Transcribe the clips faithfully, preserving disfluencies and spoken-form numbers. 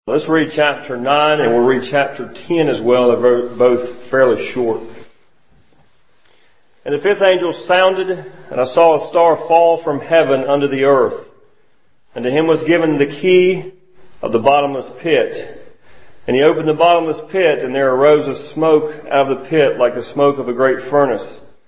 Let's read chapter nine and we'll read chapter ten as well. They're both fairly short. And the fifth angel sounded, and I saw a star fall from heaven unto the earth. And to him was given the key of the bottomless pit. And he opened the bottomless pit, and there arose a smoke out of the pit like the smoke of a great furnace.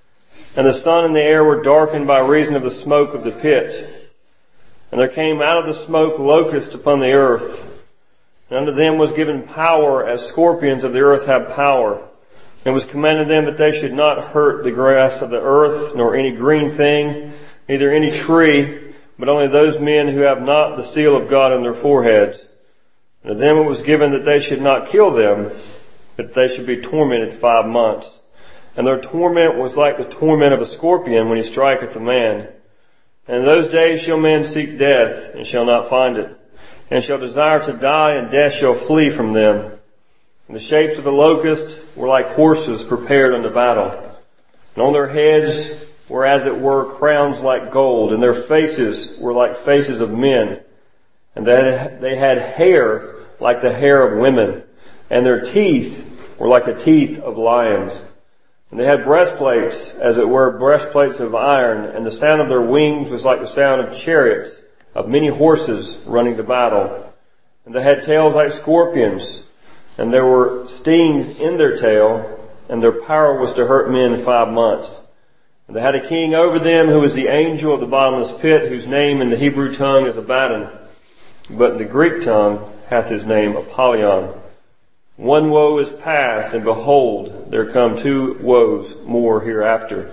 And the sun and the air were darkened by reason of the smoke of the pit. And there came out of the smoke locusts upon the earth. And unto them was given power, as scorpions of the earth have power. And it was commanded them that they should not hurt the grass of the earth, nor any green thing, neither any tree, but only those men who have not the seal of God on their foreheads. And to them it was given that they should not kill them, but they should be tormented five months. And their torment was like the torment of a scorpion when he striketh a man. And in those days shall men seek death, and shall not find it, and shall desire to die, and death shall flee from them. And the shapes of the locusts were like horses prepared unto battle. And on their heads were as it were crowns like gold, and their faces were like faces of men. And they had hair like the hair of women, and their teeth were like the teeth of lions. And they had breastplates, as it were breastplates of iron, and the sound of their wings was like the sound of chariots, of many horses running to battle. And they had tails like scorpions, and there were stings in their tail, and their power was to hurt men five months. And they had a king over them, who was the angel of the bottomless pit, whose name in the Hebrew tongue is Abaddon, but in the Greek tongue hath his name Apollyon. One woe is past, and behold, there come two woes more hereafter.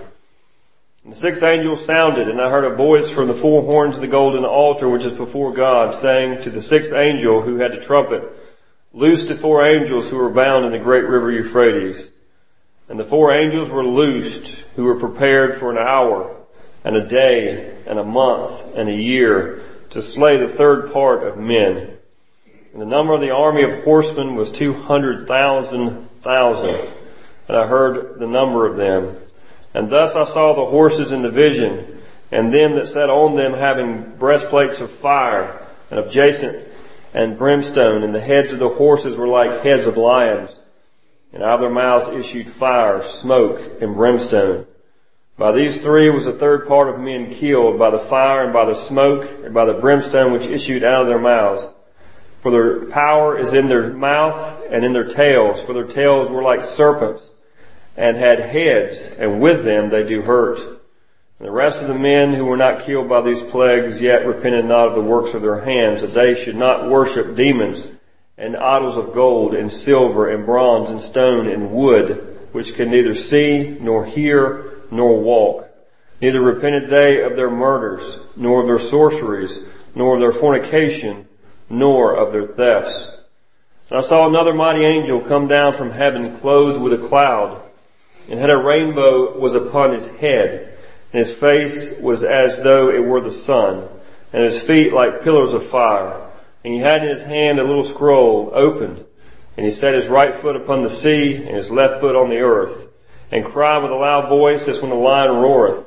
And the sixth angel sounded, and I heard a voice from the four horns of the golden altar which is before God, saying to the sixth angel who had the trumpet, Loose the four angels who were bound in the great river Euphrates. And the four angels were loosed, who were prepared for an hour, and a day, and a month, and a year, to slay the third part of men. And the number of the army of horsemen was two hundred thousand thousand. And I heard the number of them. And thus I saw the horses in the vision, and them that sat on them having breastplates of fire, and of jacinth, and brimstone, and the heads of the horses were like heads of lions. And out of their mouths issued fire, smoke, and brimstone. By these three was the third part of men killed, by the fire, and by the smoke, and by the brimstone which issued out of their mouths. For their power is in their mouth and in their tails, for their tails were like serpents, and had heads, and with them they do hurt. And the rest of the men who were not killed by these plagues yet repented not of the works of their hands, that they should not worship demons, and idols of gold, and silver, and bronze, and stone, and wood, which can neither see, nor hear, nor walk. Neither repented they of their murders, nor of their sorceries, nor of their fornication, nor of their thefts. And I saw another mighty angel come down from heaven, clothed with a cloud, and had a rainbow was upon his head, and his face was as though it were the sun, and his feet like pillars of fire. And he had in his hand a little scroll opened, and he set his right foot upon the sea, and his left foot on the earth, and cried with a loud voice as when the lion roareth.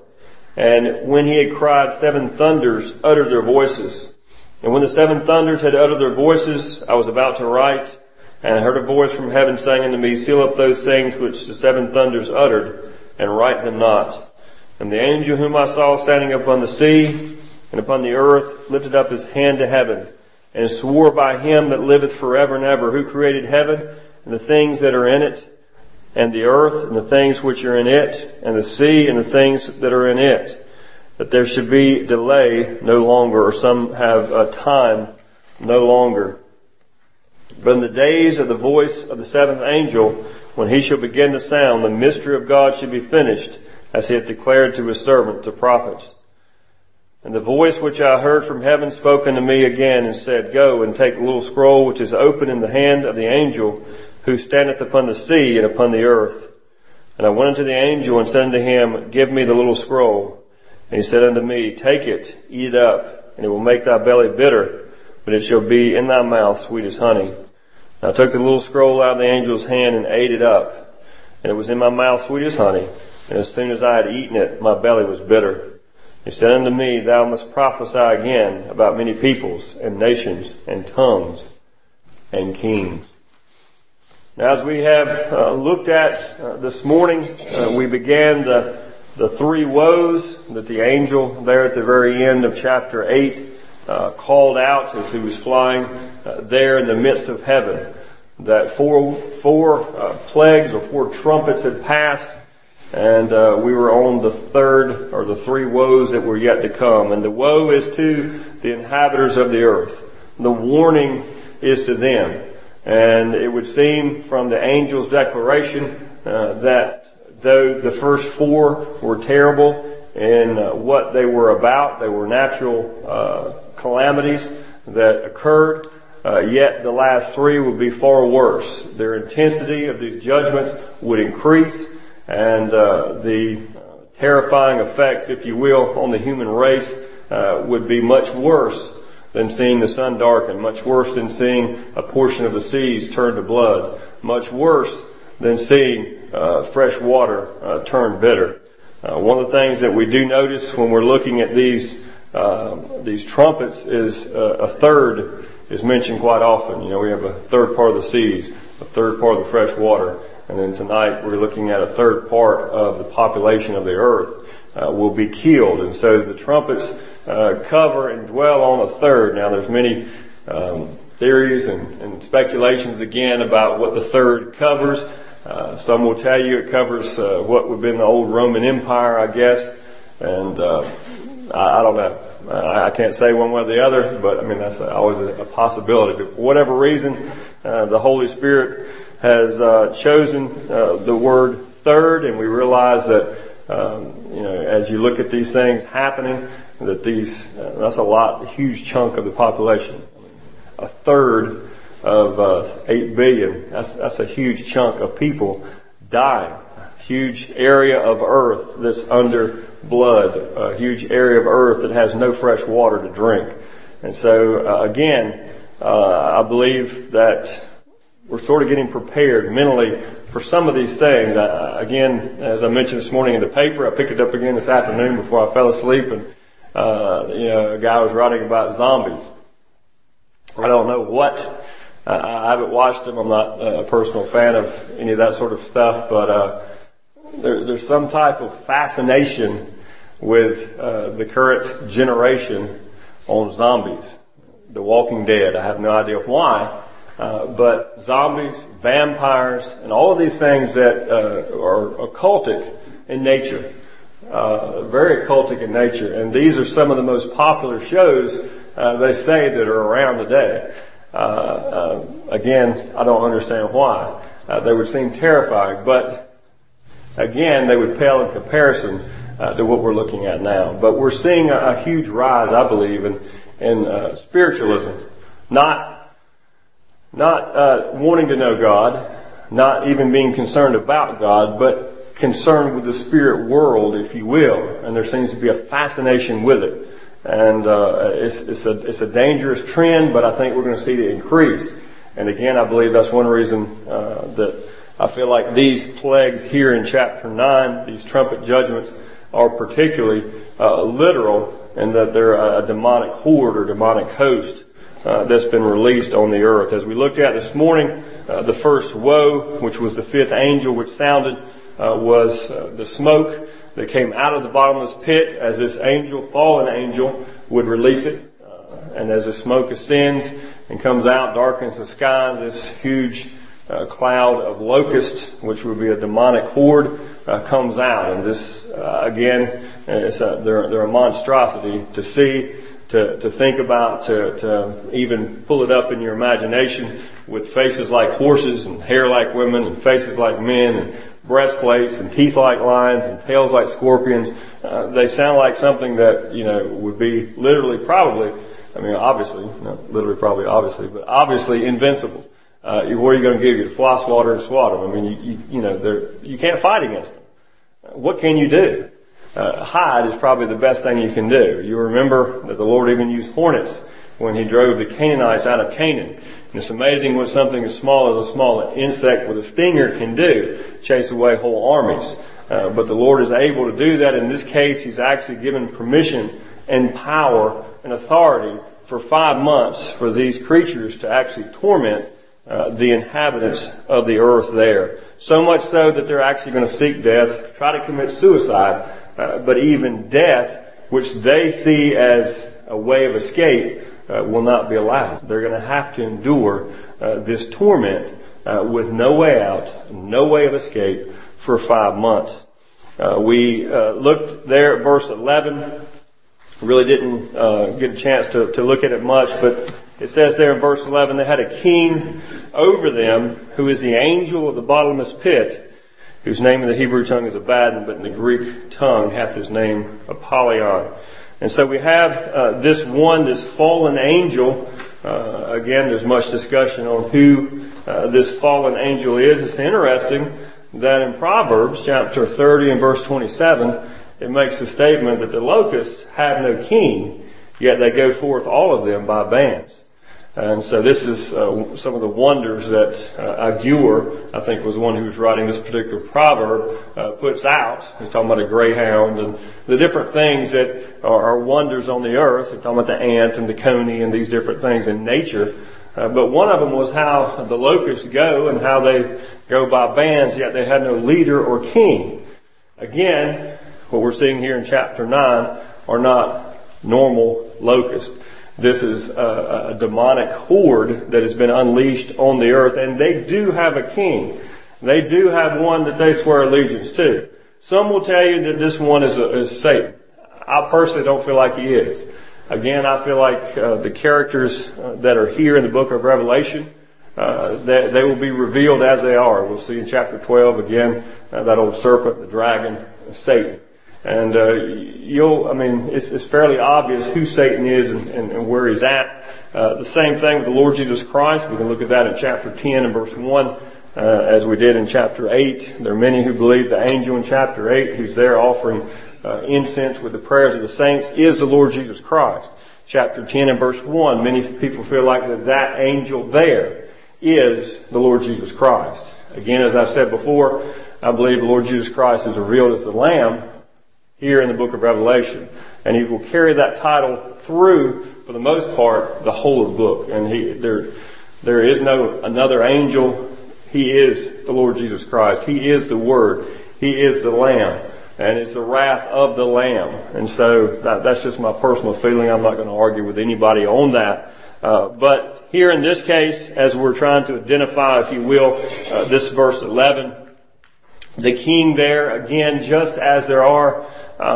And when he had cried, seven thunders uttered their voices. And when the seven thunders had uttered their voices, I was about to write, and I heard a voice from heaven saying unto me, Seal up those things which the seven thunders uttered, and write them not. And the angel whom I saw standing upon the sea and upon the earth lifted up his hand to heaven, and swore by him that liveth forever and ever, who created heaven, and the things that are in it, and the earth, and the things which are in it, and the sea, and the things that are in it, that there should be delay no longer, or some have a time no longer. But in the days of the voice of the seventh angel, when he shall begin to sound, the mystery of God should be finished, as he hath declared to his servants, the prophets. And the voice which I heard from heaven spoke unto me again, and said, Go and take the little scroll which is open in the hand of the angel, who standeth upon the sea and upon the earth. And I went unto the angel, and said unto him, Give me the little scroll. And he said unto me, Take it, eat it up, and it will make thy belly bitter, but it shall be in thy mouth sweet as honey. And I took the little scroll out of the angel's hand, and ate it up, and it was in my mouth sweet as honey. And as soon as I had eaten it, my belly was bitter. He said unto me, Thou must prophesy again about many peoples, and nations, and tongues. and kings. Now, as we have uh, looked at uh, this morning, uh, we began the, the three woes that the angel there at the very end of chapter eight uh, called out as he was flying uh, there in the midst of heaven. That four, four uh, plagues or four trumpets had passed, and uh, we were on the third, or the three woes that were yet to come. And the woe is to the inhabitants of the earth. The warning is to them. And it would seem from the angel's declaration uh, that though the first four were terrible in uh, what they were about, they were natural uh, calamities that occurred, uh, yet the last three would be far worse. Their intensity of these judgments would increase, and uh, the uh, terrifying effects, if you will, on the human race uh, would be much worse than seeing the sun darken, much worse than seeing a portion of the seas turn to blood, much worse than seeing uh, fresh water uh, turn bitter. Uh, one of the things that we do notice when we're looking at these uh, these trumpets is uh, a third is mentioned quite often. You know, we have a third part of the seas, a third part of the fresh water, and then tonight we're looking at a third part of the population of the earth uh, will be killed. And so the trumpets Uh, cover and dwell on a third. Now, there's many um, theories and, and speculations again about what the third covers. Uh, some will tell you it covers uh, what would have been the old Roman Empire, I guess, and uh, I, I don't know. I, I can't say one way or the other, but I mean that's always a, a possibility. But for whatever reason, uh, the Holy Spirit has uh, chosen uh, the word third, and we realize that um, you know as you look at these things happening, that these, uh, that's a lot, a huge chunk of the population. I mean, a third of uh, eight billion, that's, that's a huge chunk of people dying. A huge area of earth that's under blood. A huge area of earth that has no fresh water to drink. And so, uh, again, uh, I believe that we're sort of getting prepared mentally for some of these things. I, again, as I mentioned this morning in the paper, I picked it up again this afternoon before I fell asleep, and Uh, you know, a guy was writing about zombies. I don't know what, uh, I haven't watched them. I'm not a personal fan of any of that sort of stuff, but, uh, there, there's some type of fascination with, uh, the current generation on zombies. The Walking Dead. I have no idea why, uh, but zombies, vampires, and all of these things that, uh, are occultic in nature. Uh, very occultic in nature, and these are some of the most popular shows uh, they say that are around today. Uh, uh, again, I don't understand why. Uh, they would seem terrifying, but again, they would pale in comparison uh, to what we're looking at now. But we're seeing a, a huge rise, I believe, in, in uh, spiritualism. Not, not uh, wanting to know God, not even being concerned about God, but concerned with the spirit world, if you will, and there seems to be a fascination with it. And uh, it's, it's a it's a dangerous trend, but I think we're going to see it increase. And again, I believe that's one reason uh, that I feel like these plagues here in chapter nine, these trumpet judgments, are particularly uh, literal, and that they're a demonic horde or demonic host uh, that's been released on the earth. As we looked at this morning, uh, the first woe, which was the fifth angel, which sounded. Uh, was uh, the smoke that came out of the bottomless pit as this angel, fallen angel, would release it. Uh, and as the smoke ascends and comes out, darkens the sky, this huge uh, cloud of locusts, which would be a demonic horde, uh, comes out. And this, uh, again, it's a, they're, they're a monstrosity to see, to, to think about, to, to even pull it up in your imagination, with faces like horses and hair like women and faces like men and breastplates and teeth like lions and tails like scorpions. Uh, they sound like something that, you know, would be literally probably, I mean, obviously, not literally probably obviously, but obviously invincible. Uh, what are you going to give you? To floss water and swat them? I mean, you, you, you know, they're, you can't fight against them. What can you do? Uh, hide is probably the best thing you can do. You remember that the Lord even used hornets when He drove the Canaanites out of Canaan. And it's amazing what something as small as a small insect with a stinger can do, chase away whole armies. Uh, but the Lord is able to do that. In this case, He's actually given permission and power and authority for five months for these creatures to actually torment uh, the inhabitants of the earth there. So much so that they're actually going to seek death, try to commit suicide, uh, but even death, which they see as a way of escape, uh, will not be allowed. They're going to have to endure uh, this torment uh, with no way out, no way of escape for five months. Uh, we uh, looked there at verse eleven. Really didn't uh, get a chance to, to look at it much, but it says there in verse eleven, they had a king over them who is the angel of the bottomless pit, whose name in the Hebrew tongue is Abaddon, but in the Greek tongue hath his name Apollyon. And so we have uh, this one, this fallen angel. Uh, again, there's much discussion on who uh, this fallen angel is. It's interesting that in Proverbs chapter thirty and verse twenty-seven, it makes the statement that the locusts have no king, yet they go forth all of them by bands. And so this is uh, some of the wonders that uh, Agur, I think was the one who was writing this particular proverb, uh, puts out. He's talking about a greyhound and the different things that are, are wonders on the earth. He's talking about the ant and the coney and these different things in nature. Uh, but one of them was how the locusts go and how they go by bands, yet they had no leader or king. Again, what we're seeing here in chapter nine are not normal locusts. This is a, a demonic horde that has been unleashed on the earth, and they do have a king. They do have one that they swear allegiance to. Some will tell you that this one is, a, is Satan. I personally don't feel like he is. Again, I feel like uh, the characters uh, that are here in the book of Revelation, uh, they, they will be revealed as they are. We'll see in chapter twelve again, uh, that old serpent, the dragon, Satan. And uh, you'll, I mean, it's, it's fairly obvious who Satan is and, and, and where he's at. Uh, the same thing with the Lord Jesus Christ. We can look at that in chapter ten and verse one, uh, as we did in chapter eight. There are many who believe the angel in chapter eight, who's there offering uh, incense with the prayers of the saints, is the Lord Jesus Christ. Chapter ten and verse one, many people feel like that that angel there is the Lord Jesus Christ. Again, as I've said before, I believe the Lord Jesus Christ is revealed as the Lamb here in the book of Revelation. And he will carry that title through, for the most part, the whole of the book. And he, there, there is no another angel. He is the Lord Jesus Christ. He is the Word. He is the Lamb. And it's the wrath of the Lamb. And so that, that's just my personal feeling. I'm not going to argue with anybody on that. Uh, but here in this case, as we're trying to identify, if you will, uh, this verse eleven, the king there, again, just as there are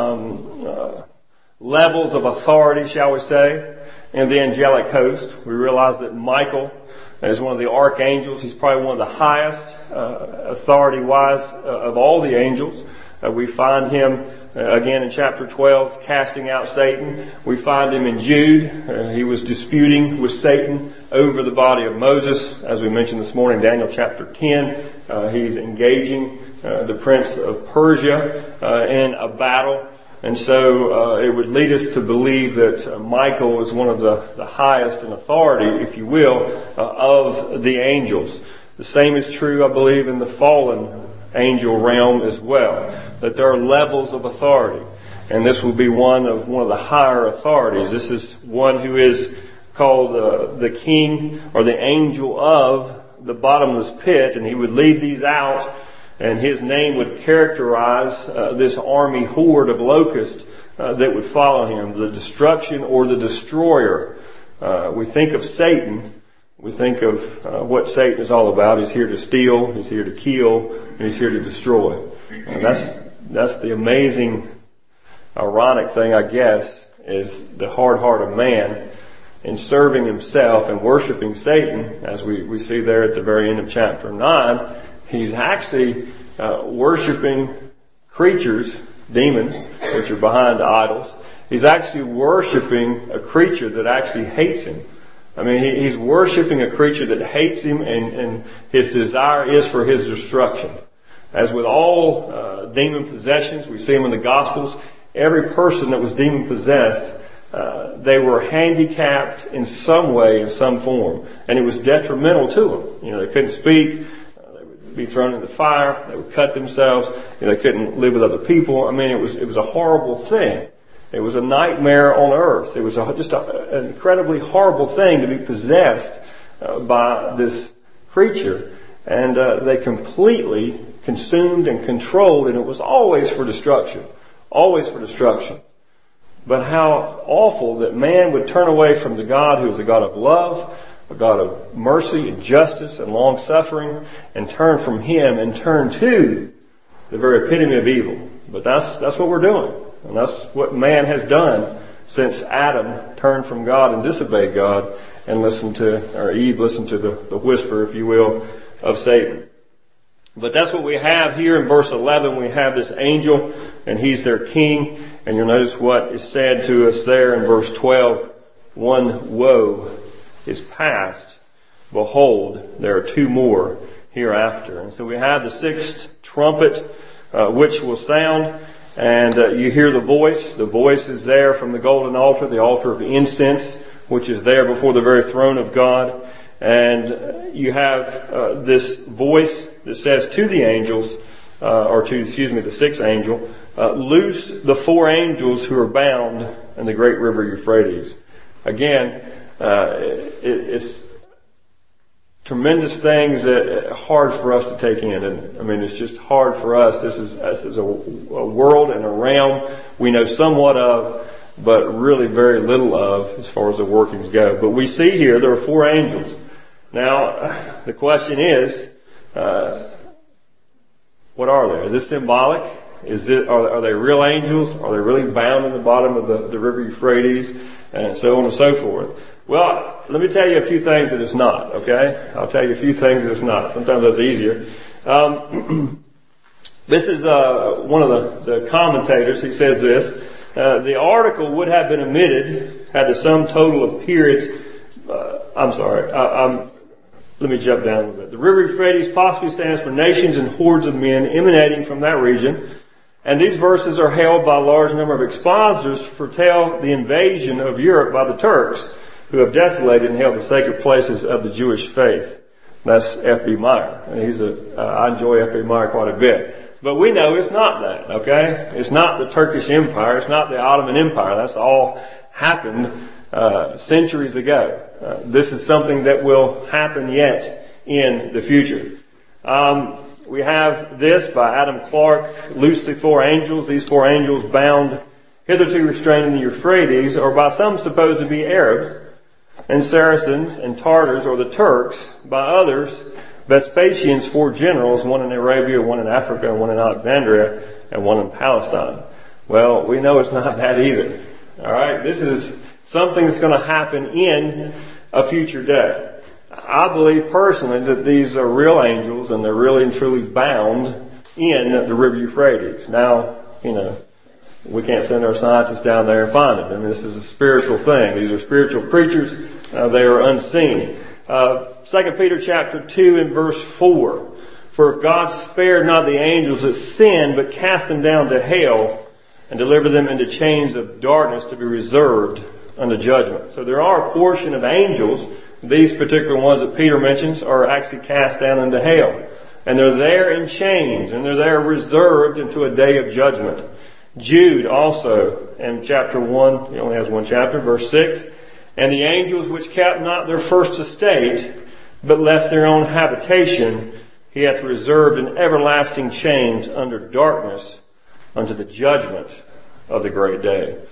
um, uh, levels of authority, shall we say, in the angelic host. We realize that Michael is one of the archangels. He's probably one of the highest uh, authority-wise uh, of all the angels. Uh, we find him, uh, again, in chapter twelve, casting out Satan. We find him in Jude. Uh, he was disputing with Satan over the body of Moses. As we mentioned this morning, Daniel chapter ten, uh, he's engaging uh, the prince of Persia uh, in a battle. And so uh, it would lead us to believe that uh, Michael is one of the, the highest in authority, if you will, uh, of the angels. The same is true, I believe, in the fallen angel realm as well, that there are levels of authority. And this will be one of one of the higher authorities. This is one who is called uh, the king or the angel of the bottomless pit, and he would lead these out, and his name would characterize uh, this army horde of locusts uh, that would follow him, the destruction or the destroyer. Uh, we think of Satan. We think of uh, what Satan is all about. He's here to steal, he's here to kill, and he's here to destroy. And that's that's the amazing, ironic thing, I guess, is the hard heart of man in serving himself and worshiping Satan, as we, we see there at the very end of chapter nine. He's actually uh, worshiping creatures, demons, which are behind idols. He's actually worshiping a creature that actually hates him. I mean, he, he's worshiping a creature that hates him, and, and his desire is for his destruction. As with all uh, demon possessions, we see them in the Gospels. Every person that was demon possessed, uh, they were handicapped in some way, in some form, and it was detrimental to them. You know, they couldn't speak. Uh, they would be thrown in the fire. They would cut themselves. You know, they couldn't live with other people. I mean, it was it was a horrible thing. It was a nightmare on earth. It was a, just a, an incredibly horrible thing to be possessed uh, by this creature. And uh, they completely consumed and controlled, and it was always for destruction. Always for destruction. But how awful that man would turn away from the God who is a God of love, a God of mercy and justice and long-suffering, and turn from Him and turn to the very epitome of evil. But that's that's what we're doing. And that's what man has done since Adam turned from God and disobeyed God and listened to, or Eve listened to the, the whisper, if you will, of Satan. But that's what we have here in verse eleven. We have this angel, and he's their king. And you'll notice what is said to us there in verse twelve. One woe is past. Behold, there are two more hereafter. And so we have the sixth trumpet, uh, which will sound. And uh, you hear the voice. The voice is there from the golden altar, the altar of incense, which is there before the very throne of God. And you have uh, this voice that says to the angels, uh, or to, excuse me, the sixth angel, uh, loose the four angels who are bound in the great river Euphrates. Again, uh, it, it's tremendous things that are hard for us to take in. And I mean, it's just hard for us. This is, this is a, a world and a realm we know somewhat of, but really very little of as far as the workings go. But we see here there are four angels. Now, the question is, uh, what are they? Is this symbolic? Is it, are, are they real angels? Are they really bound in the bottom of the, the river Euphrates? And so on and so forth. Well, let me tell you a few things that it's not, okay? I'll tell you a few things that it's not. Sometimes that's easier. Um, this is uh, one of the, the commentators. He says this. Uh, the article would have been omitted had the sum total of periods. Uh, I'm sorry. I, I'm, let me jump down a little bit. The river Euphrates possibly stands for nations and hordes of men emanating from that region. And these verses are held by a large number of expositors to foretell the invasion of Europe by the Turks, who have desolated and held the sacred places of the Jewish faith. That's F B Meyer. And he's a, uh, I enjoy F B Meyer quite a bit. But we know it's not that, okay? It's not the Turkish Empire. It's not the Ottoman Empire. That's all happened uh, centuries ago. Uh, this is something that will happen yet in the future. Um, we have this by Adam Clark, loose the four angels. These four angels bound hitherto restrained in the Euphrates, or by some supposed to be Arabs, and Saracens and Tartars, or the Turks, by others, Vespasian's four generals, one in Arabia, one in Africa, one in Alexandria, and one in Palestine. Well, we know it's not that either. Alright, this is something that's going to happen in a future day. I believe personally that these are real angels and they're really and truly bound in the river Euphrates. Now, you know, we can't send our scientists down there and find them. I mean, this is a spiritual thing. These are spiritual creatures. Uh, they are unseen. Uh, Second Peter chapter two and verse four. For if God spared not the angels that sinned, but cast them down to hell and delivered them into chains of darkness to be reserved unto judgment. So there are a portion of angels, these particular ones that Peter mentions, are actually cast down into hell. And they're there in chains, and they're there reserved into a day of judgment. Jude also, in chapter one, he only has one chapter, verse six, and the angels which kept not their first estate, but left their own habitation, he hath reserved in everlasting chains under darkness unto the judgment of the great day.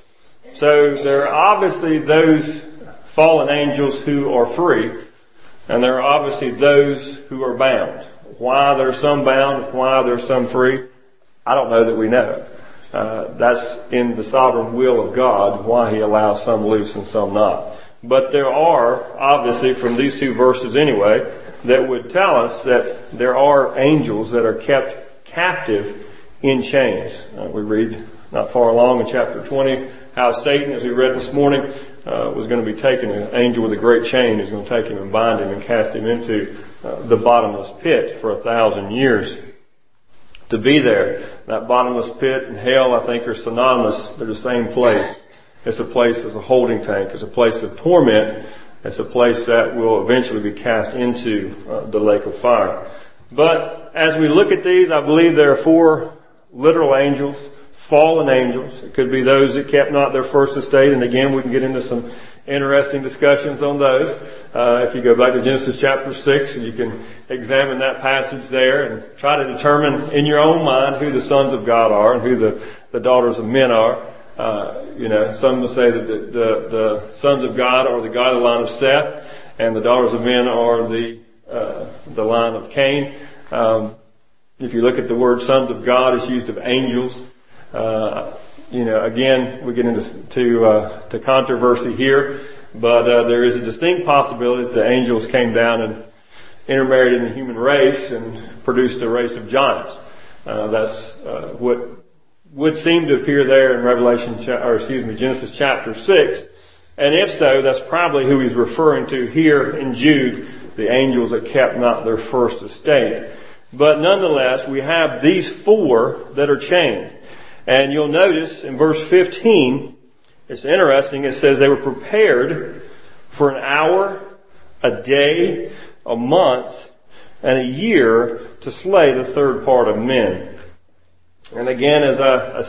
So there are obviously those fallen angels who are free, and there are obviously those who are bound. Why there are some bound, why there are some free, I don't know that we know. Uh, that's in the sovereign will of God, why He allows some loose and some not. But there are, obviously from these two verses anyway, that would tell us that there are angels that are kept captive in chains. Uh, we read not far along in chapter twenty how Satan, as we read this morning, uh, was going to be taken, an angel with a great chain is going to take him and bind him and cast him into uh, the bottomless pit for a thousand years. To be there, that bottomless pit and hell, I think, are synonymous. They're the same place. It's a place as a holding tank. It's a place of torment. It's a place that will eventually be cast into uh, the lake of fire. But as we look at these, I believe there are four literal angels, fallen angels. It could be those that kept not their first estate. And again, we can get into some interesting discussions on those. Uh, if you go back to Genesis chapter six, and you can examine that passage there and try to determine in your own mind who the sons of God are and who the, the daughters of men are. Uh, you know, some will say that the, the, the sons of God are the godly line of Seth, and the daughters of men are the uh, the line of Cain. Um, if you look at the word sons of God, it's used of angels. Uh, you know, again, we get into to, uh, to controversy here, but uh, there is a distinct possibility that the angels came down and intermarried in the human race and produced a race of giants. Uh, that's uh, what would seem to appear there in Revelation, cha- or excuse me, Genesis chapter six. And if so, that's probably who he's referring to here in Jude, the angels that kept not their first estate. But nonetheless, we have these four that are chained. And you'll notice in verse fifteen, it's interesting, it says they were prepared for an hour, a day, a month, and a year to slay the third part of men. And again, as I, I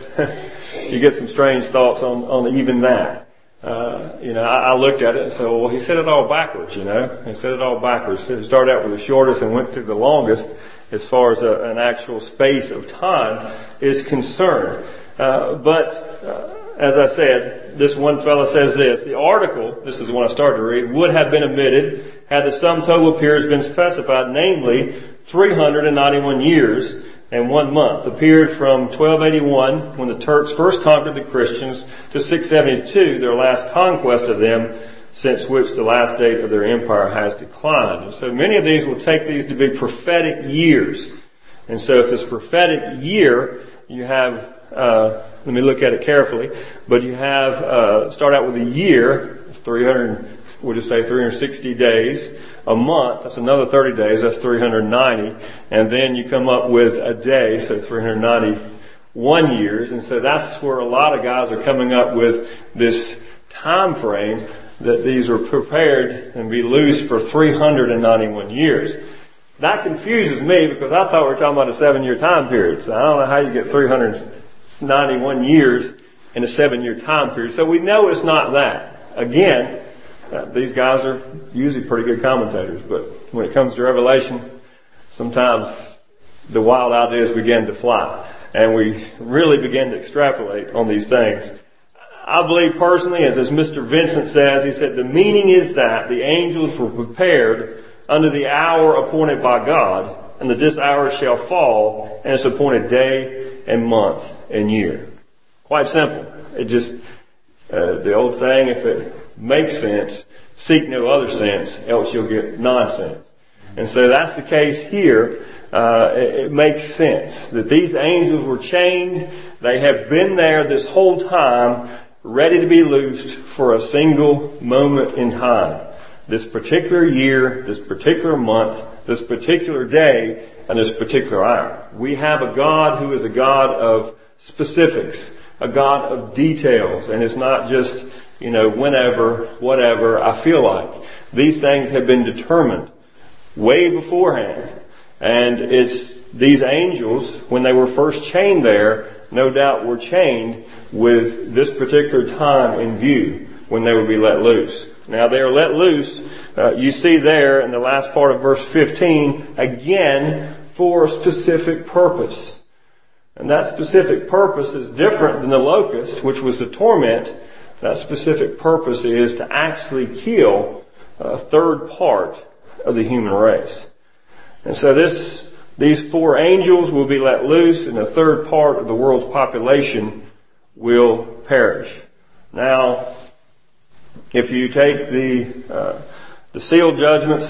said, you get some strange thoughts on, on even that. Uh, you know, I, I looked at it and said, well, he said it all backwards, you know. He said it all backwards. He started out with the shortest and went to the longest as far as a, an actual space of time is concerned. Uh, but, uh, as I said, this one fellow says this, the article, this is the one I started to read, would have been omitted had the sum total of periods been specified, namely three hundred ninety-one years and one month, the period from twelve eighty-one, when the Turks first conquered the Christians, to six seventy-two, their last conquest of them, since which the last date of their empire has declined. And so many of these will take these to be prophetic years. And so if this prophetic year, you have, uh, let me look at it carefully, but you have, uh, start out with a year, it's three hundred, we'll just say three hundred sixty days. A month, that's another thirty days, that's three hundred ninety. And then you come up with a day, so three hundred ninety-one years. And so that's where a lot of guys are coming up with this time frame that these are prepared and be loose for three hundred ninety-one years. That confuses me because I thought we were talking about a seven-year time period. So I don't know how you get three hundred ninety-one years in a seven-year time period. So we know it's not that. Again, Uh, these guys are usually pretty good commentators, but when it comes to Revelation, sometimes the wild ideas begin to fly, and we really begin to extrapolate on these things. I believe personally, as, as Mister Vincent says, he said, the meaning is that the angels were prepared under the hour appointed by God, and that this hour shall fall, and its appointed day and month and year. Quite simple. It just, uh, the old saying, if it makes sense, seek no other sense, else you'll get nonsense. And so that's the case here. Uh, it, it makes sense that these angels were chained. They have been there this whole time, ready to be loosed for a single moment in time. This particular year, this particular month, this particular day, and this particular hour. We have a God who is a God of specifics, a God of details, and it's not just, you know, whenever, whatever, I feel like. These things have been determined way beforehand. And it's these angels, when they were first chained there, no doubt were chained with this particular time in view when they would be let loose. Now they are let loose, uh, you see there in the last part of verse fifteen, again, for a specific purpose. And that specific purpose is different than the locust, which was to torment. That specific purpose is to actually kill a third part of the human race. And so this, these four angels will be let loose, and a third part of the world's population will perish. Now, if you take the uh, the seal judgments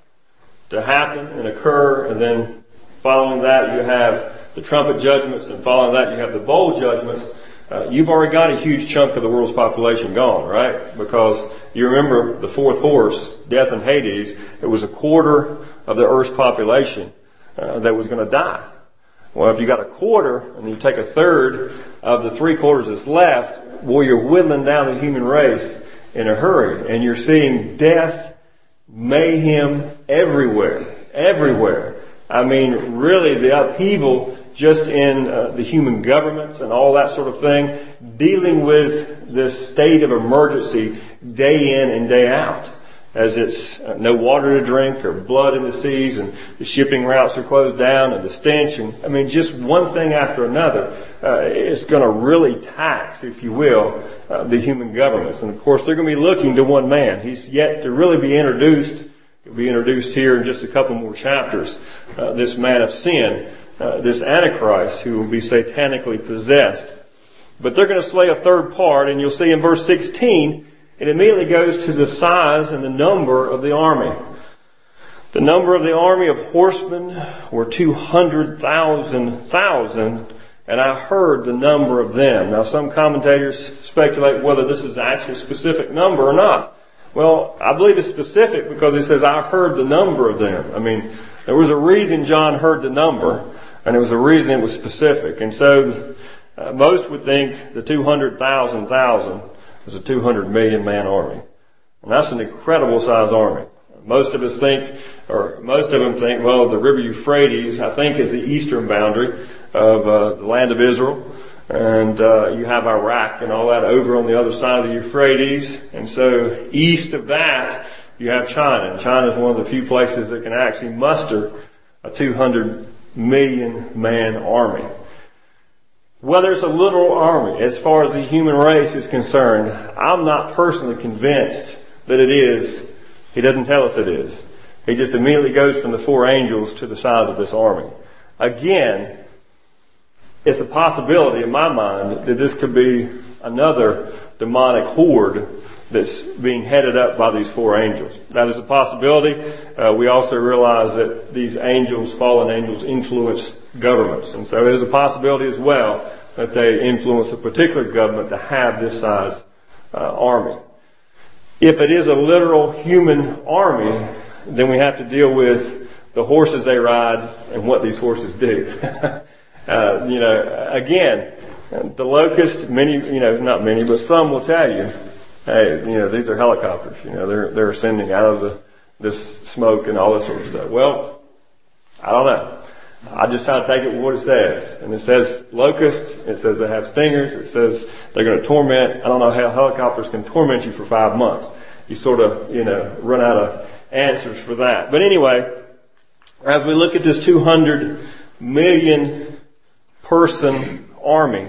to happen and occur, and then following that you have the trumpet judgments, and following that you have the bowl judgments, uh, you've already got a huge chunk of the world's population gone, right? Because you remember the fourth horse, death and Hades, it was a quarter of the earth's population uh, that was going to die. Well, if you got a quarter and you take a third of the three quarters that's left, well, you're whittling down the human race in a hurry, and you're seeing death, mayhem everywhere, everywhere. I mean, really, the upheaval just in uh, the human government and all that sort of thing, dealing with this state of emergency day in and day out. As it's uh, no water to drink or blood in the seas, and the shipping routes are closed down, and the stench, and I mean, just one thing after another uh, is going to really tax, if you will, uh, the human governments. And of course, they're going to be looking to one man. He's yet to really be introduced. He'll be introduced here in just a couple more chapters. Uh, this man of sin, uh, this Antichrist, who will be satanically possessed. But they're going to slay a third part, and you'll see in verse sixteen. It immediately goes to the size and the number of the army. The number of the army of horsemen were two hundred thousand thousand, and I heard the number of them. Now, some commentators speculate whether this is actually a specific number or not. Well, I believe it's specific because it says, I heard the number of them. I mean, there was a reason John heard the number, and there was a reason it was specific. And so, uh, most would think the two hundred thousand thousand was a two hundred million man army. And that's an incredible size army. Most of us think, or most of them think, well, the river Euphrates, I think, is the eastern boundary of uh, the land of Israel. And uh, you have Iraq and all that over on the other side of the Euphrates. And so east of that, you have China. And China is one of the few places that can actually muster a two hundred million man army. Whether it's a literal army, as far as the human race is concerned, I'm not personally convinced that it is. He doesn't tell us it is. He just immediately goes from the four angels to the size of this army. Again, it's a possibility in my mind that this could be another demonic horde that's being headed up by these four angels. That is a possibility. Uh, we also realize that these angels, fallen angels, influence governments. And so it is a possibility as well that they influence a particular government to have this size uh, army. If it is a literal human army, then we have to deal with the horses they ride and what these horses do. uh, you know, again, the locust, many, you know, not many, but some will tell you, hey, you know, these are helicopters. You know, they're they're ascending out of the this smoke and all that sort of stuff. Well, I don't know. I just try to take it with what it says. And it says locust. It says they have stingers. It says they're going to torment. I don't know how helicopters can torment you for five months. You sort of, you know, run out of answers for that. But anyway, as we look at this two hundred million person army,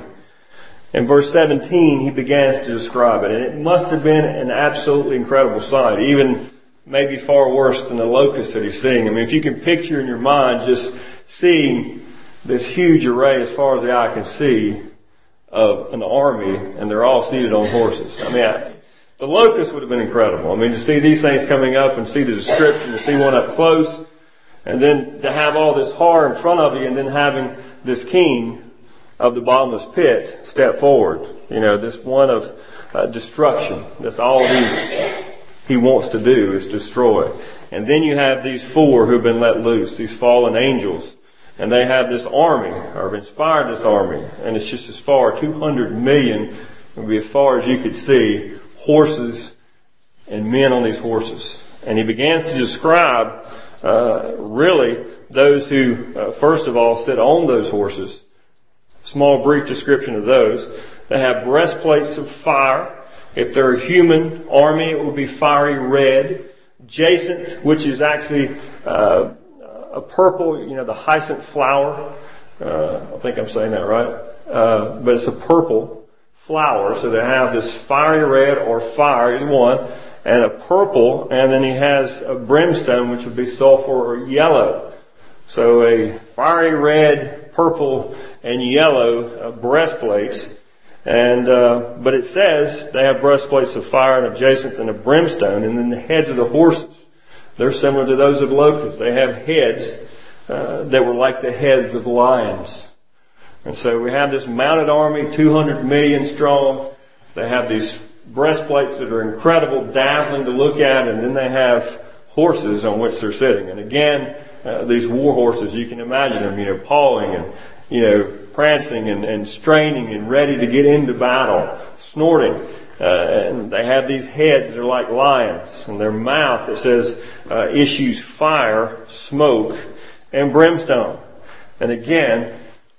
in verse seventeen, he begins to describe it. And it must have been an absolutely incredible sight, even maybe far worse than the locust that he's seeing. I mean, if you can picture in your mind just seeing this huge array as far as the eye can see of an army, and they're all seated on horses. I mean, I, the locust would have been incredible. I mean, to see these things coming up and see the description, to see one up close, and then to have all this horror in front of you, and then having this king of the bottomless pit step forward. You know, this one of uh, destruction. That's all these he wants to do is destroy. And then you have these four who have been let loose, these fallen angels. And they have this army, or have inspired this army. And it's just as far, two hundred million, would be as far as you could see, horses and men on these horses. And he begins to describe, uh, really, those who, uh, first of all, sit on those horses. Small, brief description of those. They have breastplates of fire. If they're a human army, it will be fiery red. Jacinth, which is actually uh, a purple, you know, the hyacinth flower. Uh, I think I'm saying that right. Uh, but it's a purple flower. So they have this fiery red or fire, either one, and a purple, and then he has a brimstone, which would be sulfur or yellow. So a fiery red, purple, and yellow uh, breastplates. And, uh, but it says they have breastplates of fire and of jacinth and of brimstone. And then the heads of the horses, they're similar to those of locusts. They have heads, uh, that were like the heads of lions. And so we have this mounted army, two hundred million strong. They have these breastplates that are incredible, dazzling to look at. And then they have horses on which they're sitting. And again, uh, these war horses, you can imagine them, you know, pawing and, you know, prancing and, and straining and ready to get into battle, snorting. Uh, and they have these heads, they're like lions. And their mouth, it says, uh, issues fire, smoke, and brimstone. And again,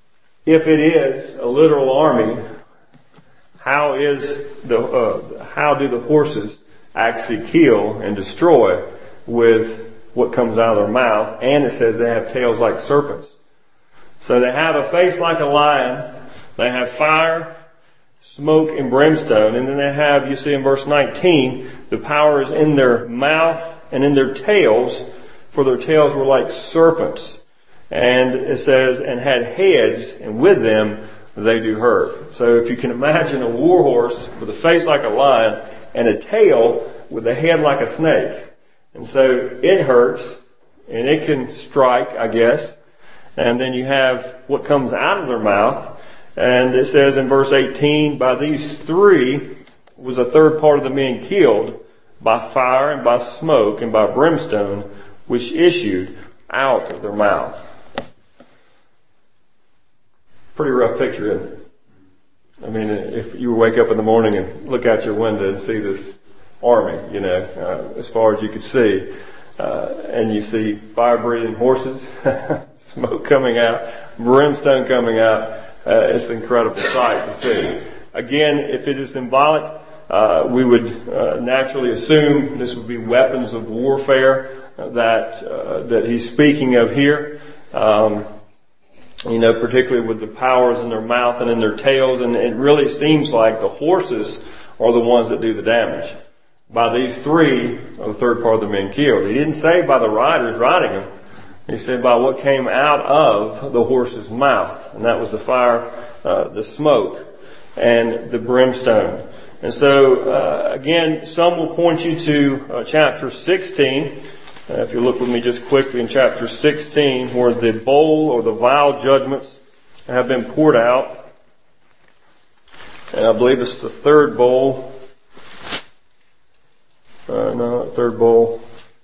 if it is a literal army, how is the uh, how do the horses actually kill and destroy with what comes out of their mouth? And it says they have tails like serpents. So they have a face like a lion. They have fire, smoke, and brimstone. And then they have, you see in verse nineteen, the power is in their mouth and in their tails, for their tails were like serpents. And it says, and had heads, and with them they do hurt. So if you can imagine a war horse with a face like a lion and a tail with a head like a snake. And so it hurts, and it can strike, I guess. And then you have what comes out of their mouth. And it says in verse eighteen, by these three was a third part of the men killed, by fire and by smoke and by brimstone, which issued out of their mouth. Pretty rough picture, isn't it? I mean, if you wake up in the morning and look out your window and see this army, you know, uh, as far as you could see, uh, and you see fire-breathing horses, smoke coming out, brimstone coming out, uh, it's an incredible sight to see. Again, if it is symbolic, uh, we would uh, naturally assume this would be weapons of warfare that uh, that he's speaking of here. Um, You know, particularly with the powers in their mouth and in their tails. And it really seems like the horses are the ones that do the damage. By these three are the third part of the men killed. He didn't say by the riders riding them. He said by what came out of the horse's mouth. And that was the fire, uh, the smoke, and the brimstone. And so, uh, again, some will point you to uh, chapter sixteen. Uh, if you look with me just quickly in chapter sixteen, where the bowl or the vial judgments have been poured out. And I believe it's the third bowl. Uh, no, third bowl.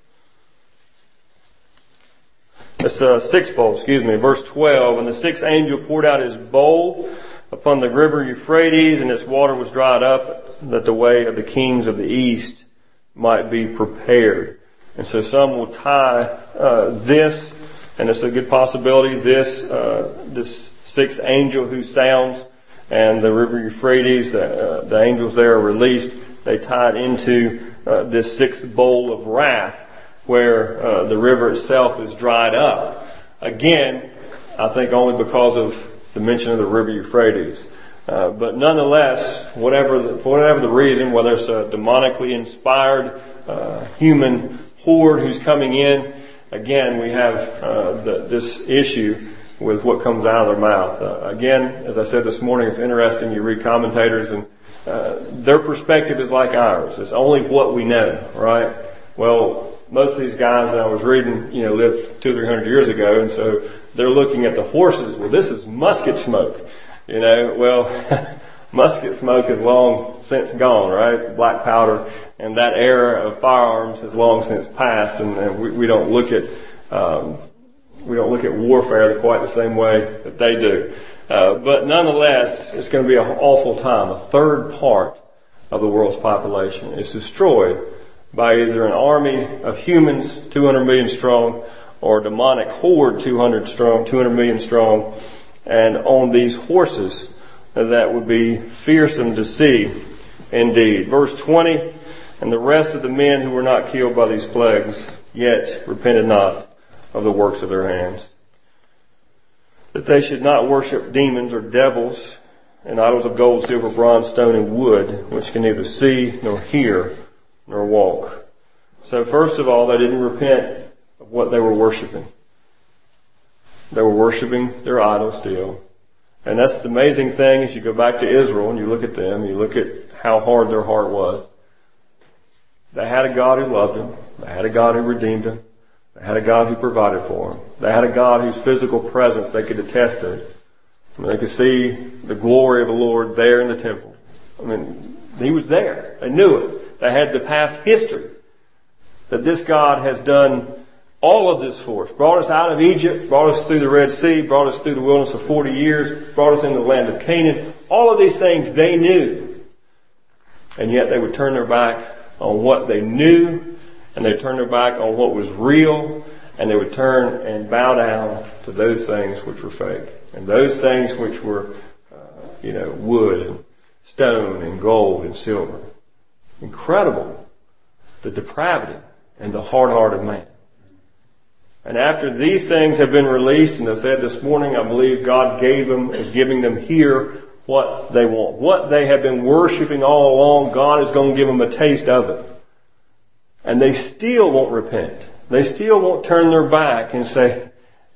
It's uh, sixth bowl, excuse me, verse twelve. And the sixth angel poured out his bowl upon the river Euphrates, and its water was dried up, that the way of the kings of the east might be prepared. And so some will tie uh, this, and it's a good possibility, this uh, this sixth angel who sounds, and the river Euphrates, uh, the angels there are released. They tie it into uh, this sixth bowl of wrath, where uh, the river itself is dried up. Again, I think only because of the mention of the river Euphrates. Uh, but nonetheless, whatever the, for whatever the reason, whether it's a demonically inspired uh, human horde who's coming in, again, we have uh, the, this issue with what comes out of their mouth. Uh, again, as I said this morning, it's interesting. You read commentators, and uh, their perspective is like ours. It's only what we know, right? Well, most of these guys that I was reading, you know, lived two or three hundred years ago, and so they're looking at the horses. Well, this is musket smoke, you know. Well, musket smoke is long since gone, right? Black powder. And that era of firearms has long since passed, and, and we, we don't look at um, we don't look at warfare quite the same way that they do. Uh, but nonetheless, it's going to be an awful time. A third part of the world's population is destroyed by either an army of humans, two hundred million strong, or a demonic horde, two hundred strong, two hundred million strong, and on these horses that would be fearsome to see indeed. Verse twenty. And the rest of the men who were not killed by these plagues yet repented not of the works of their hands, that they should not worship demons or devils and idols of gold, silver, bronze, stone, and wood, which can neither see nor hear nor walk. So first of all, they didn't repent of what they were worshiping. They were worshiping their idols still. And that's the amazing thing is you go back to Israel and you look at them, you look at how hard their heart was. They had a God who loved them. They had a God who redeemed them. They had a God who provided for them. They had a God whose physical presence they could attest to. I mean, they could see the glory of the Lord there in the temple. I mean, He was there. They knew it. They had the past history that this God has done all of this for us. Brought us out of Egypt, brought us through the Red Sea, brought us through the wilderness for forty years, brought us into the land of Canaan. All of these things they knew. And yet they would turn their back on what they knew, and they turned their back on what was real, and they would turn and bow down to those things which were fake. And those things which were, uh, you know, wood and stone and gold and silver. Incredible. The depravity and the hard heart of man. And after these things have been released, and I said this morning, I believe God gave them, is giving them here what they want. What they have been worshiping all along, God is going to give them a taste of it. And they still won't repent. They still won't turn their back and say,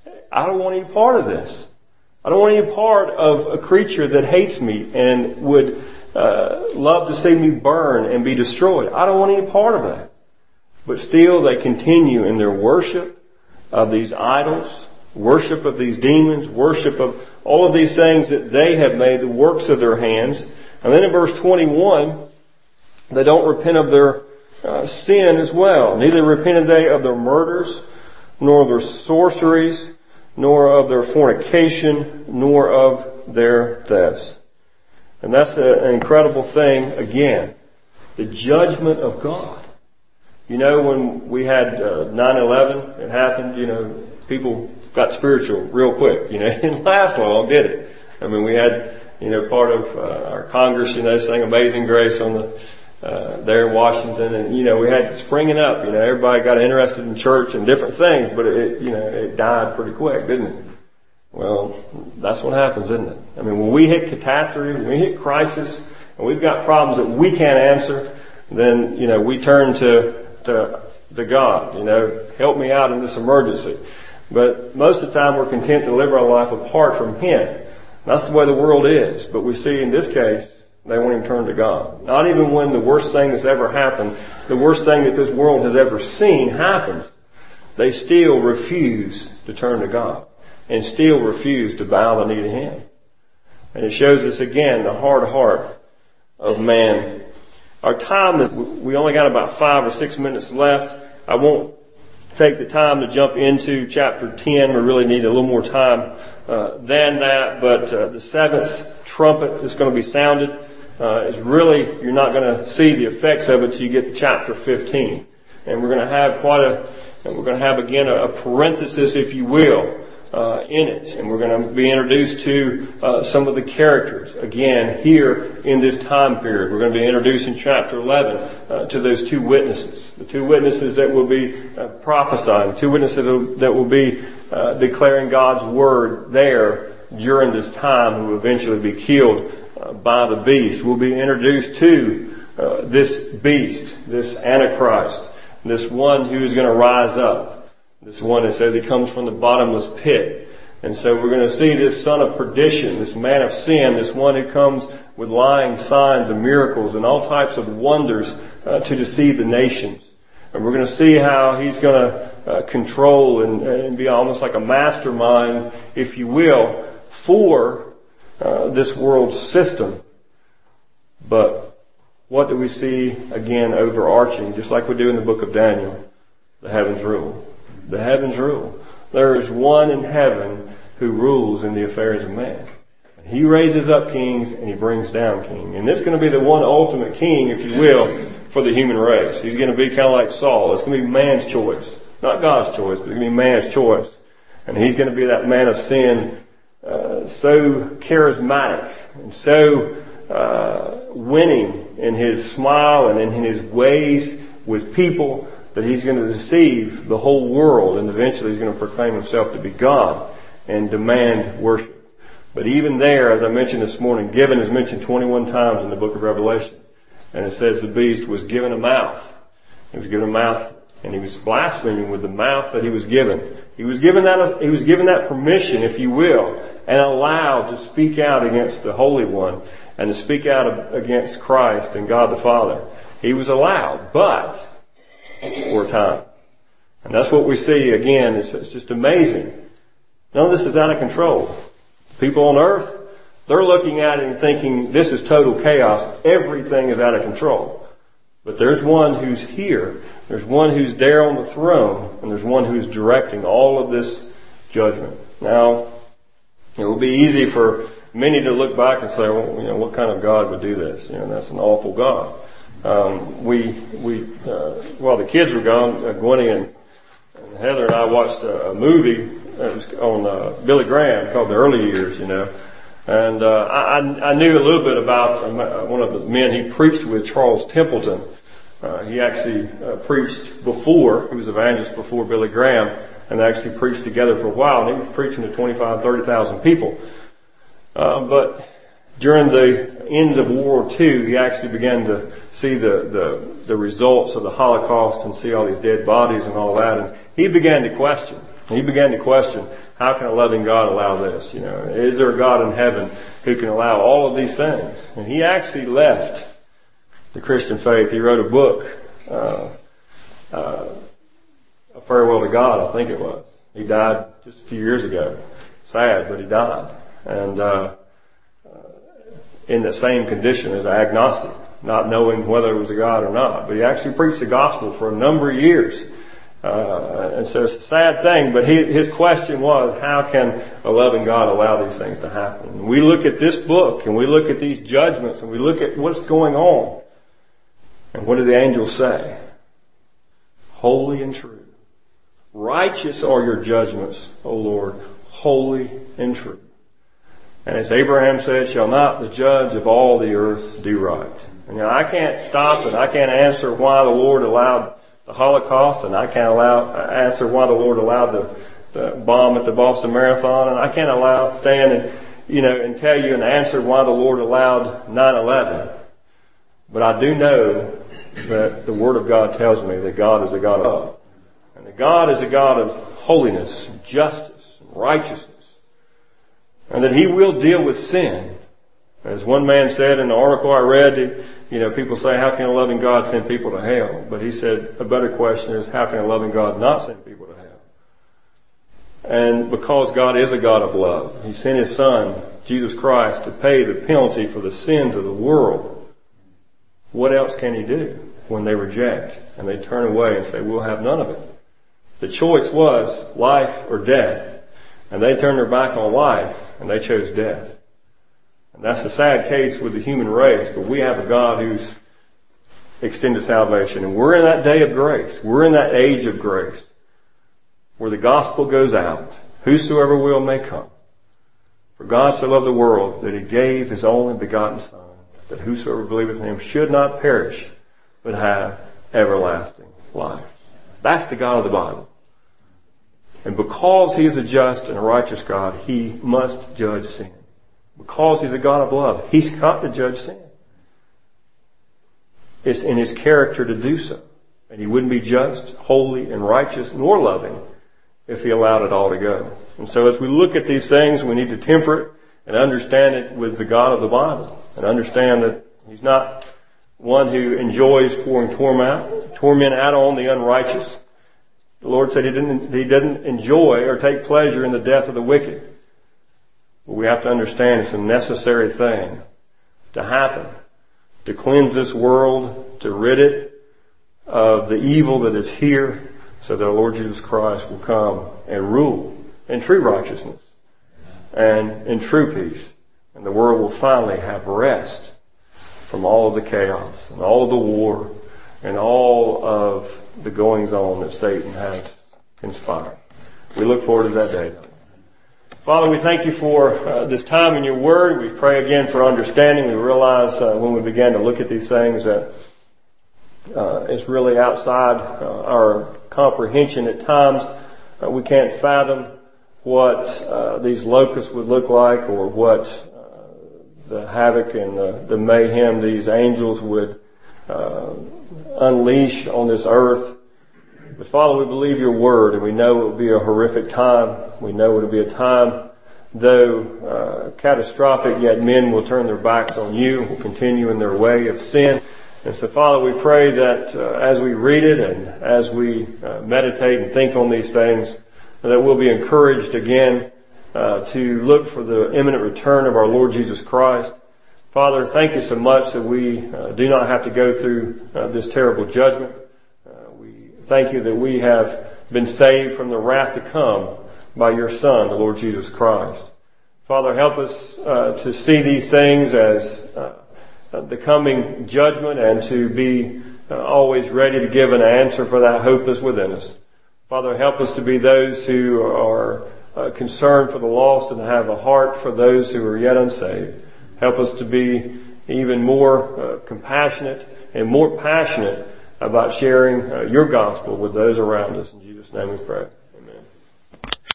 I don't want any part of this. I don't want any part of a creature that hates me and would uh, love to see me burn and be destroyed. I don't want any part of that. But still they continue in their worship of these idols, worship of these demons, worship of all of these things that they have made, the works of their hands. And then in verse twenty-one, they don't repent of their uh, sin as well. Neither repented they of their murders, nor of their sorceries, nor of their fornication, nor of their thefts. And that's a, an incredible thing, again. The judgment of God. You know, when we had uh, nine eleven, it happened, you know, people got spiritual real quick. You know, it didn't last long, did it? I mean, we had, you know, part of uh, our Congress, you know, sang Amazing Grace on the uh, there in Washington, and, you know, we had springing up. You know, everybody got interested in church and different things, but it, you know, it died pretty quick, didn't it? Well, that's what happens, isn't it? I mean, when we hit catastrophe, when we hit crisis, and we've got problems that we can't answer, then, you know, we turn to To, to God, you know, help me out in this emergency. But most of the time we're content to live our life apart from Him. That's the way the world is. But we see in this case, they won't even turn to God. Not even when the worst thing that's ever happened, the worst thing that this world has ever seen happens, they still refuse to turn to God. And still refuse to bow the knee to Him. And it shows us again the hard heart of man. Our time, we only got about five or six minutes left. I won't take the time to jump into chapter ten. We really need a little more time uh, than that. But uh, the seventh trumpet that's going to be sounded uh, is really, you're not going to see the effects of it till you get to chapter fifteen. And we're going to have quite a, and we're going to have again a, a parenthesis, if you will, Uh, in it. And we're going to be introduced to uh, some of the characters again here in this time period. We're going to be introduced in chapter eleven uh, to those two witnesses. The two witnesses that will be uh, prophesying. The two witnesses that will, that will be uh, declaring God's word there during this time, who will eventually be killed uh, by the beast. We'll be introduced to uh, this beast, this Antichrist, this one who is going to rise up. This one that says he comes from the bottomless pit. And so we're going to see this son of perdition, this man of sin, this one who comes with lying signs and miracles and all types of wonders uh, to deceive the nations. And we're going to see how he's going to uh, control and, and be almost like a mastermind, if you will, for uh, this world system. But what do we see again overarching, just like we do in the book of Daniel? The heavens rule. The heavens rule. There is one in heaven who rules in the affairs of man. He raises up kings and He brings down kings. And this is going to be the one ultimate king, if you will, for the human race. He's going to be kind of like Saul. It's going to be man's choice. Not God's choice, but it's going to be man's choice. And he's going to be that man of sin, uh, so charismatic and so uh, winning in his smile and in his ways with people, that he's going to deceive the whole world, and eventually he's going to proclaim himself to be God and demand worship. But even there, as I mentioned this morning, given is mentioned twenty-one times in the book of Revelation. And it says the beast was given a mouth. He was given a mouth, and he was blaspheming with the mouth that he was given. He was given that, he was given that permission, if you will, and allowed to speak out against the Holy One and to speak out against Christ and God the Father. He was allowed, but for a time. And that's what we see again. It's, it's just amazing. None of this is out of control. People on earth, they're looking at it and thinking this is total chaos. Everything is out of control. But there's one who's here. There's one who's there on the throne. And there's one who's directing all of this judgment. Now, it will be easy for many to look back and say, well, you know, what kind of God would do this? You know, that's an awful God. Um, we, we, uh, while the kids were gone, uh, Gwenny and, and Heather and I watched a, a movie that was on uh, Billy Graham called The Early Years, you know. And uh, I, I knew a little bit about one of the men he preached with, Charles Templeton. Uh, he actually uh, preached before, he was evangelist before Billy Graham, and they actually preached together for a while, and he was preaching to twenty-five, thirty thousand people. Uh, but during the end of World War Two, he actually began to see the, the, the results of the Holocaust and see all these dead bodies and all that, and he began to question. He began to question, how can a loving God allow this? You know, is there a God in heaven who can allow all of these things? And he actually left the Christian faith. He wrote a book, uh, uh, A Farewell to God, I think it was. He died just a few years ago. Sad, but he died. And, uh, in the same condition as an agnostic, not knowing whether it was a God or not. But he actually preached the gospel for a number of years. Uh, and so it's a sad thing, but he, his question was, how can a loving God allow these things to happen? And we look at this book, and we look at these judgments, and we look at what's going on. And what do the angels say? Holy and true. Righteous are your judgments, O Lord, holy and true. And as Abraham said, shall not the judge of all the earth do right? And, you know, I can't stop and I can't answer why the Lord allowed the Holocaust, and I can't allow answer why the Lord allowed the, the bomb at the Boston Marathon, and I can't allow stand and you know and tell you and answer why the Lord allowed nine eleven. But I do know that the Word of God tells me that God is a God of love, and that God is a God of holiness, justice, and righteousness. And that He will deal with sin. As one man said in the article I read, you know, people say, how can a loving God send people to hell? But he said, a better question is, how can a loving God not send people to hell? And because God is a God of love, He sent His Son, Jesus Christ, to pay the penalty for the sins of the world. What else can He do when they reject and they turn away and say, we'll have none of it? The choice was life or death. And they turned their back on life, and they chose death. And that's a sad case with the human race, but we have a God who's extended salvation. And we're in that day of grace. We're in that age of grace, where the gospel goes out. Whosoever will may come. For God so loved the world that He gave His only begotten Son, that whosoever believeth in Him should not perish, but have everlasting life. That's the God of the Bible. And because He is a just and a righteous God, He must judge sin. Because He's a God of love, He's got to judge sin. It's in His character to do so. And He wouldn't be just, holy, and righteous, nor loving if He allowed it all to go. And so as we look at these things, we need to temper it and understand it with the God of the Bible. And understand that He's not one who enjoys pouring torment, torment out on the unrighteous. The Lord said He didn't, He didn't enjoy or take pleasure in the death of the wicked. But we have to understand it's a necessary thing to happen, to cleanse this world, to rid it of the evil that is here, so that our Lord Jesus Christ will come and rule in true righteousness and in true peace. And the world will finally have rest from all of the chaos and all of the war and all of the goings on that Satan has conspired. We look forward to that day. Father, we thank You for uh, this time in Your Word. We pray again for understanding. We realize uh, when we begin to look at these things that uh, it's really outside uh, our comprehension at times. Uh, we can't fathom what uh, these locusts would look like, or what uh, the havoc and the, the mayhem these angels would uh, unleash on this earth. But Father, we believe Your Word, and we know it will be a horrific time. We know it will be a time, though uh, catastrophic, yet men will turn their backs on You, will continue in their way of sin. And so, Father, we pray that uh, as we read it and as we uh, meditate and think on these things, that we'll be encouraged again uh, to look for the imminent return of our Lord Jesus Christ. Father, thank You so much that we uh, do not have to go through uh, this terrible judgment. Uh, we thank You that we have been saved from the wrath to come by Your Son, the Lord Jesus Christ. Father, help us uh, to see these things as uh, the coming judgment, and to be uh, always ready to give an answer for that hope that's within us. Father, help us to be those who are uh, concerned for the lost and have a heart for those who are yet unsaved. Help us to be even more uh, compassionate and more passionate about sharing uh, your gospel with those around us. In Jesus' name we pray. Amen.